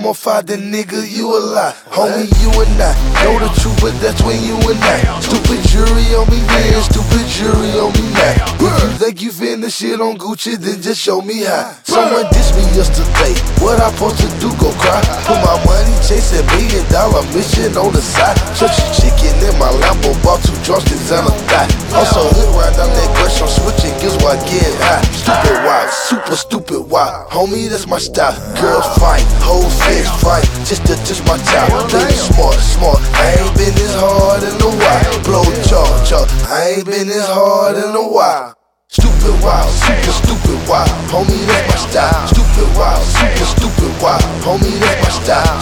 more fire than nigga, you a lie. Homie, you and I know the truth, but that's when you and I. Stupid jury on me then, stupid jury on me now. If you think you finna shit on Gucci, then just show me how. Someone dissed me yesterday, what I supposed to do, go cry? Put my money chasing $1 million mission on the side. Churchy chicken in my Lambo, bought 2 Jordans and a thigh. Also hood ride down that crush, I'm switching gears while getting high. Stupid wild, super stupid wild. Homie, that's my style. Girls fight, whole fist fight, just to touch my top. Baby smart, smart, I ain't been this hard in a while. Blow charge, I ain't been this hard in a while. Stupid wild, super stupid wild. Homie, that's my style. Stupid wild, super stupid wild. Homie, that's my style.